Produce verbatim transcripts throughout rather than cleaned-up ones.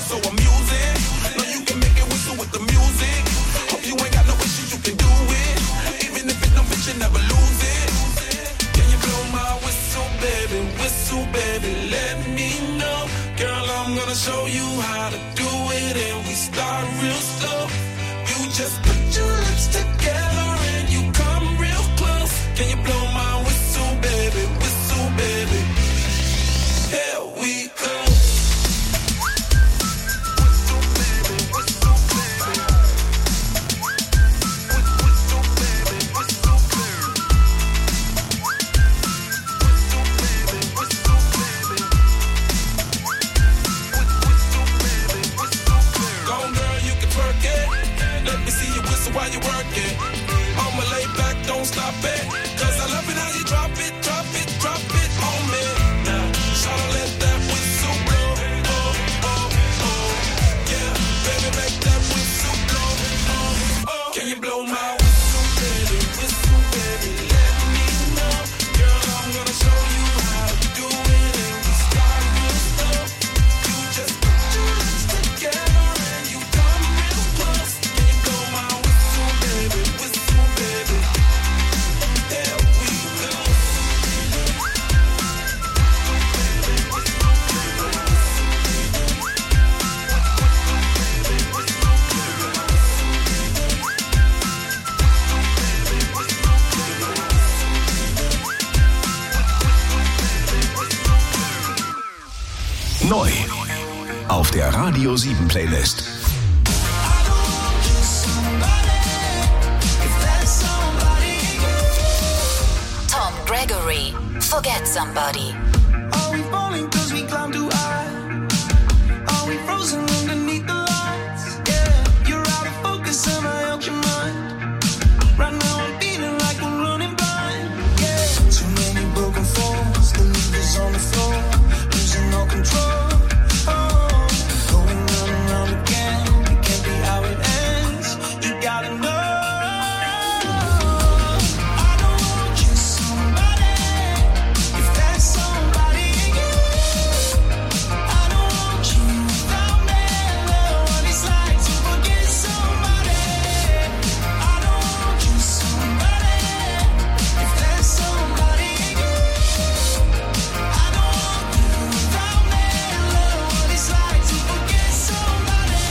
so amusing. Know you can make it whistle with the music. Hope you ain't got no issue, you can do it. Even if it don't fit, you never lose it. Can you blow my whistle, baby? Whistle, baby, let me know. Girl, I'm gonna show you how to do it, and we start real slow. You just put your lips together and you come real close. Can you blow my whistle, baby? Whistle, baby. Here we go. Whistle, baby. Whistle, baby. Whistle, baby. Whistle, baby. Whistle, baby. Whistle, baby. Whistle, baby. Whistle, baby. Go on, girl, you can twerk it. Let me see you whistle while you work it. I'ma lay back, don't stop it. Cause I love it how you drop it, drop it, drop it on me. Now, tryna let that whistle blow. Oh, oh, oh. Yeah, baby, make that whistle blow. Oh, oh. Can you blow my whistle, baby? Whistle, baby, let me know. Girl, I'm gonna show you how to do it. And we start real slow. You just put your lips together and you come real close. Can you blow my whistle, baby? Whistle, baby. There we go. Neu auf der Radio sieben Playlist. Tom Gregory, Forget Somebody. Are we falling cause we climb too high? Are we frozen underneath the lights? Yeah, you're out of focus and I out your mind. Right now I'm feeling like I'm running blind. Yeah, too many broken falls, the levers on the floor, losing all control. Oh, going round and round again, it can't be how it ends. You gotta know. I don't want you somebody. If that's somebody you, I don't want you without me. What it's like to forget somebody. I don't want you somebody. If that's somebody you, I don't want you without me. What it's like to forget somebody.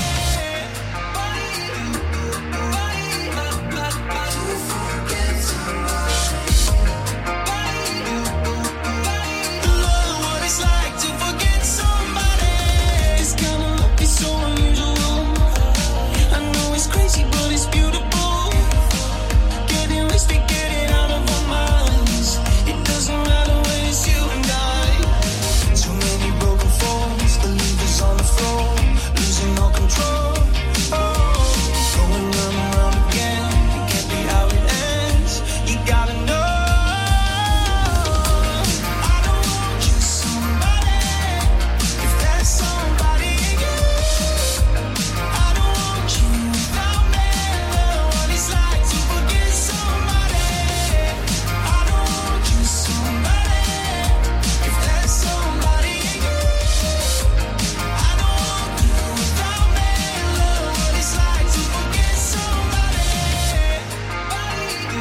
Love, what it's like to forget somebody. This kind of love is so unusual. I know it's crazy, but it's beautiful. Getting wasted, getting out of our minds. It doesn't matter when it's you and I. Too many broken falls, the levers on the floor, losing all control. Oh, going round and round again, it can't be how it ends. You gotta know. I don't want you somebody. If that's somebody you, I don't want you without me. What it's like to forget somebody. I don't want you somebody. If that's somebody you, I don't want you without me. What it's like to forget somebody. To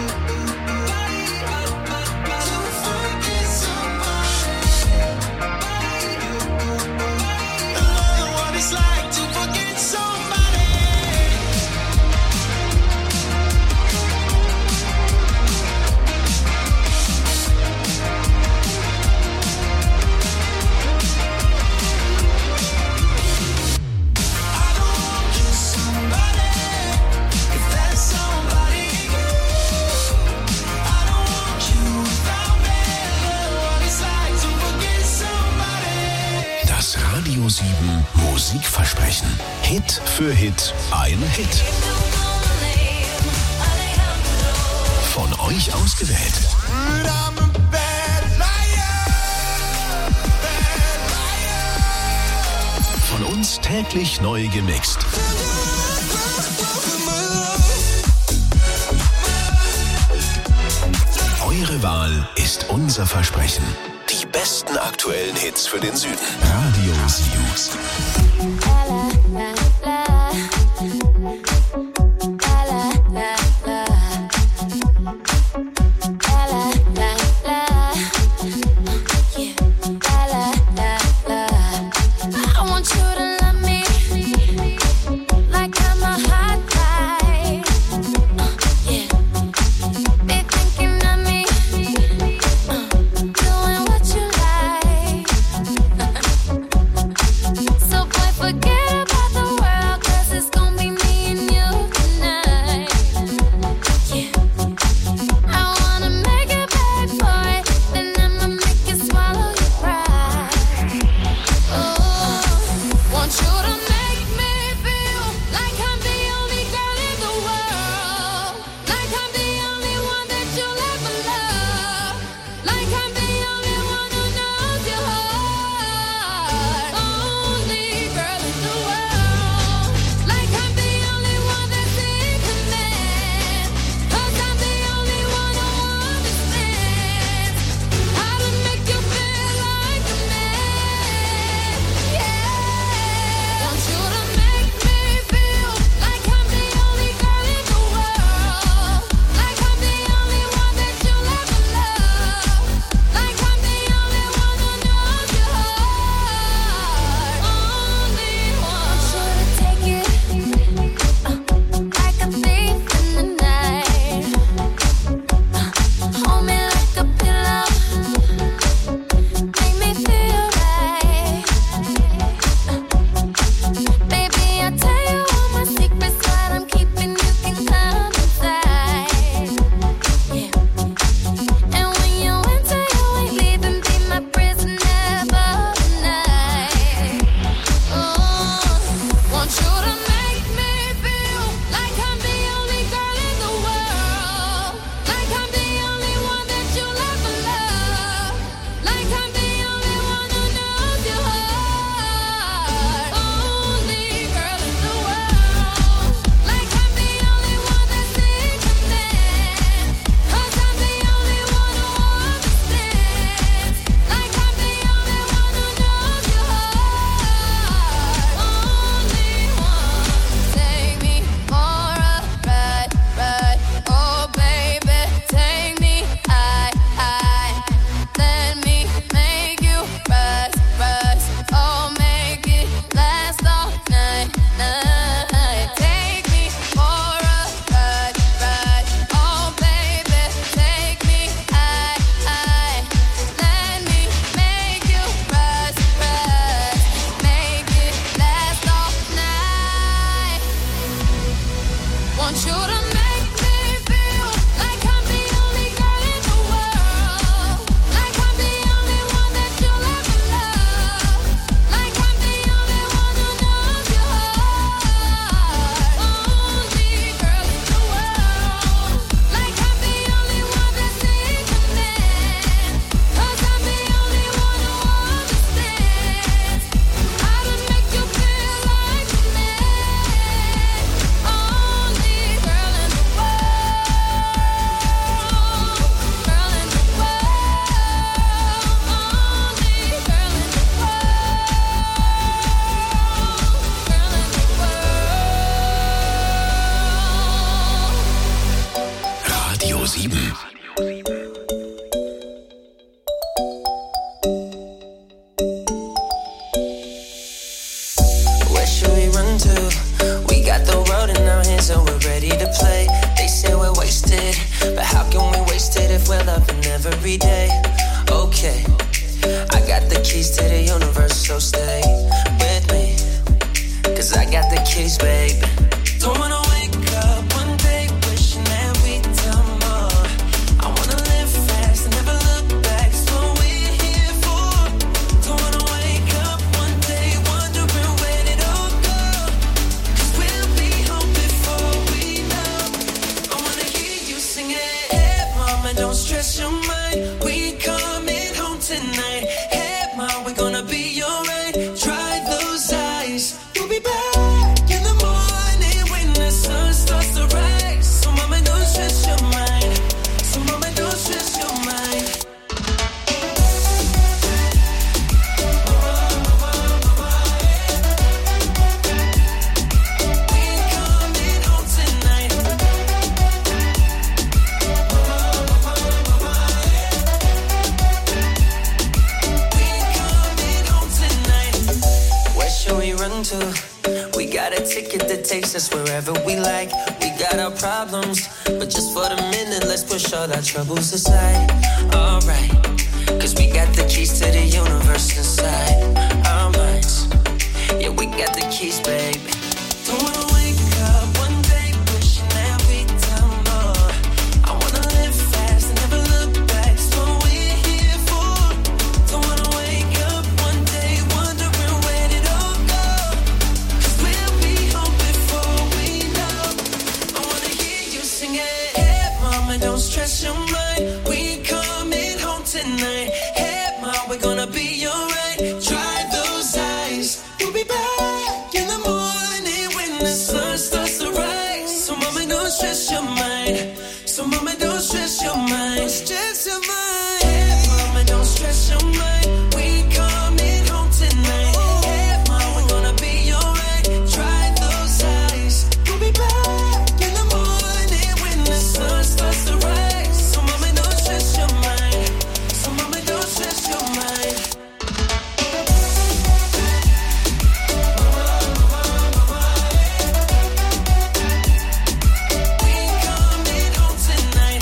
forget somebody. What it's like to forget somebody. I don't want you somebody. If that's somebody you, I don't want you without me. What it's like to forget somebody. Das Radio sieben Musikversprechen. Hit für Hit, ein Hit. Von euch ausgewählt. Von uns täglich neu gemixt. Eure Wahl ist unser Versprechen. Die besten aktuellen Hits für den Süden. Radio sieben. should we run to? We got the world in our hands and we're ready to play. They say we're wasted, but how can we waste it if we're loving every day? Okay, I got the keys to the universe, so stay with me, cause I got the keys, baby. Don't wanna wake up one day wishing that we'd done more. I wanna live fast and never look back, it's what we're here for. Don't wanna wake up one day wondering where it all go, cause we'll be home before we know. I wanna hear you sing it. Hey mama, don't stress your mind, we coming home tonight. Hey mama, we're gonna be alright. Dry those eyes, we'll be back in the morning when the sun starts to rise. So mama, don't stress your mind. So mama, don't stress your mind. We coming home tonight. We coming home tonight. Where should we run to? We got a ticket that takes us wherever we like. We got our problems, but just for the minute, let's push all our troubles aside. Alright, cause we got the keys to the universe inside our minds. Yeah, we got the keys, baby. Don't wanna wake up one day wishing that we'd done more. I wanna live fast and never look back, it's what we're here for. Don't wanna wake up one day wondering where it all go, cause we'll be home before we know. I wanna hear you sing it. Hey mama, don't stress your mind, we coming home tonight. Hey mama, we're gonna be alright. Dry those eyes, we'll be back in the morning when the sun starts to rise. So mama, don't stress your mind. So mama, don't stress your mind. Stress your mind. Hey mama, don't stress your mind, we coming home tonight. Hey mama, we're gonna be alright. Dry those eyes, we'll be back in the morning when the sun starts to rise. So mama, don't stress your mind. So mama, don't stress your mind. We coming home tonight.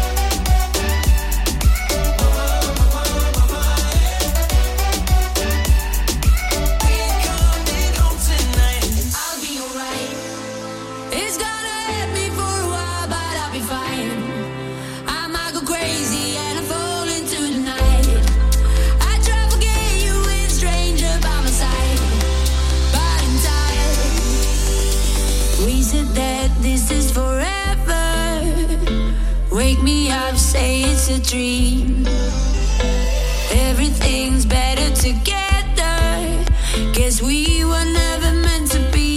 We coming home tonight. I'll be alright. It's gonna hit me for a while, but I'll be fine. I might go crazy and I fall into the night. I try to forget you with a stranger by my side, but in time we said that this is forever. Wake me up, say it's a dream. Everything's better together. Guess we were never meant to be.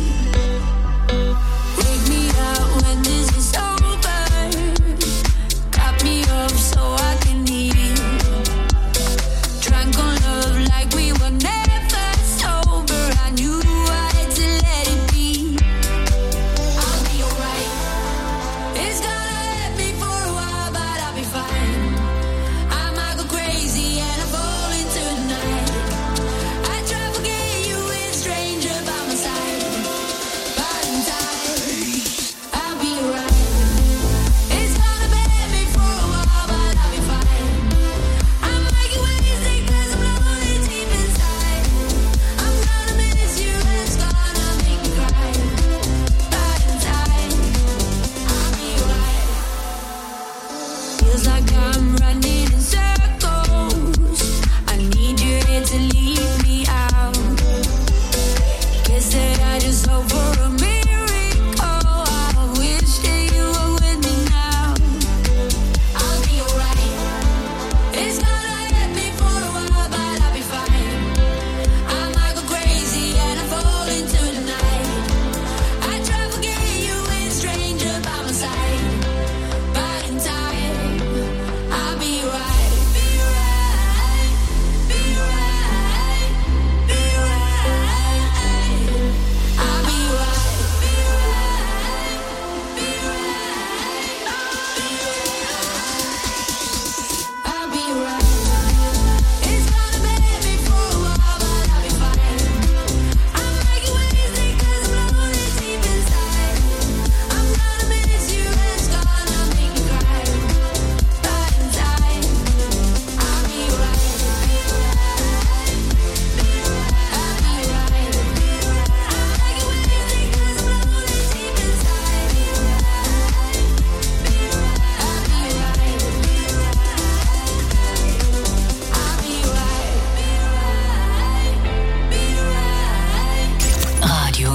Wake me up when this is over. Cut me off so I can heal. Drunk on love like we were never sober. I knew I had to let it be. I'll be alright. It's gonna hit me for a while, but I'll be fine. I might go crazy and I fall into the night. I try to forget you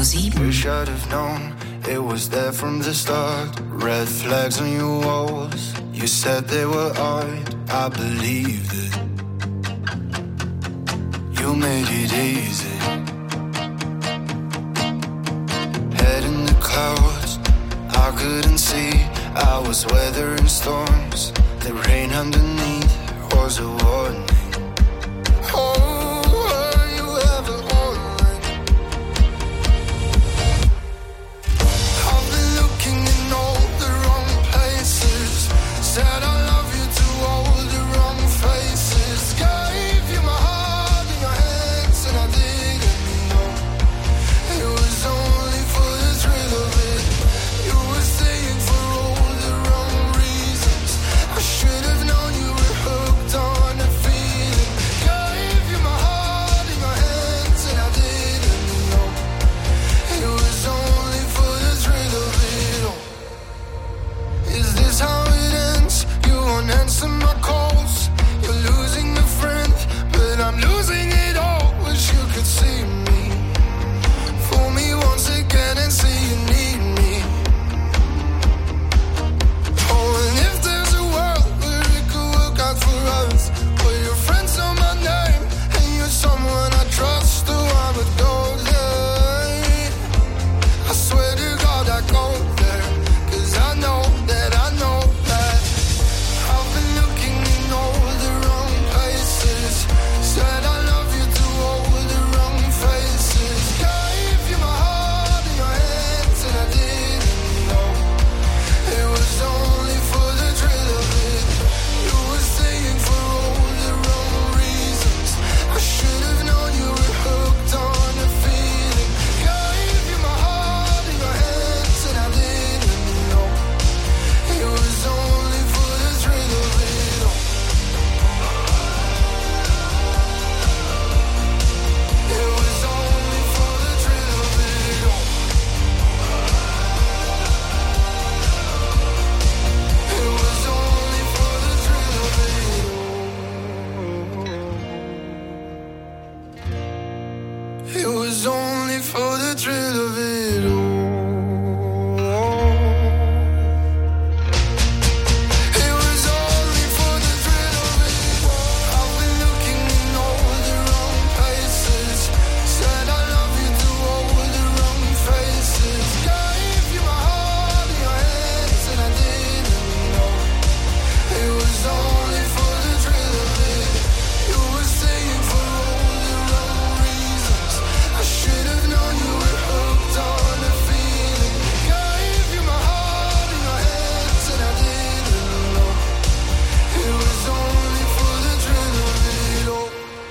sieben. Wish I'd have known it was there from the start. Red flags on your walls. You said they were art. I believed it. You made it easy. Head in the clouds, I couldn't see. I was weathering storms. The rain underneath was a warning. Oh, were you ever on me? I've been looking in all the wrong places. Said I love you to all the wrong faces. Gave you my heart in your hands and I didn't know. It was only for the thrill of it. You were staying for all the wrong reasons. I should have known you were hooked on a feeling. Gave you my heart in your hands and I didn't know. It was only for the thrill of it all. Is this how it ends? You won't answer my calls. You're losing a friend, but I'm losing it all. Wish you could see me. Fool me once again and see you need me. Oh, and if there's a world where it could work out for us, where your friends know my name and you're someone I trust, oh, I would go there. I swear to God I go there, 'cause I know that I know that I've been looking in all the wrong places. Said I love you to all the wrong faces. Gave you my heart in your hands and I didn't know. It was only for the thrill of it. You were staying for all the wrong reasons. I should have known you were hooked on a feeling. Gave you my heart in your hands and I didn't know. It was only for the thrill of it all. It was only for the thrill of it all. It was only for the thrill of it all. It was only for the thrill of it all. It was only for the thrill of it all. I've been looking in all the wrong places. Said I love you to all the wrong faces. Gave you my heart in your hands and I didn't know. It was only for the thrill of it. You were staying for all the wrong reasons. I should have known you were hooked on a feeling. Gave you my heart in your hands and I didn't know. It was only for the thrill of it all.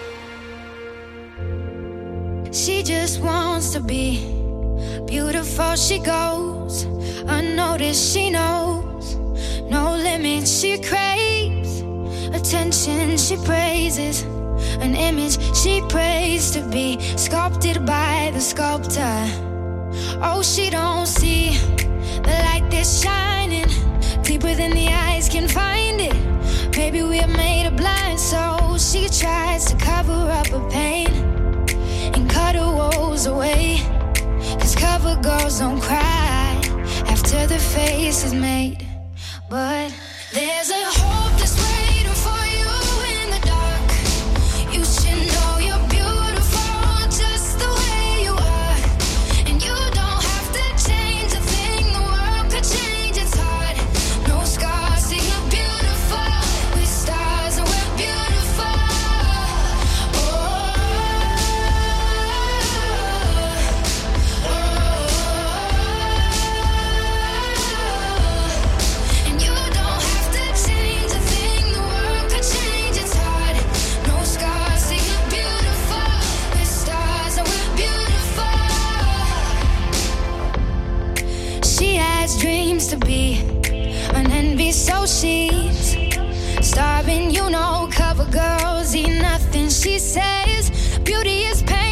She just wants to be beautiful. She goes unnoticed. She knows no limits. She craves attention. She praises an image she prays to be sculpted by the sculptor. Oh, she don't see the light that's shining deeper than the eyes can find it. Maybe we're made of blind, so she tries to cover up her pain and cut her woes away. 'Cause cover girls don't cry after the face is made. But there's a hope that's waiting for you in the dark. You should know you're beautiful just the way you are. And you don't have to change a thing, the world could change its heart. No scars, see you're beautiful. With stars and we're beautiful. Oh, oh, oh. And you don't have to change a thing, the world could change its heart. No scars, see you're beautiful. With stars and we're beautiful. She has dreams to be an envy, so she's starving. You know, cover girls eat nothing. She says beauty is pain.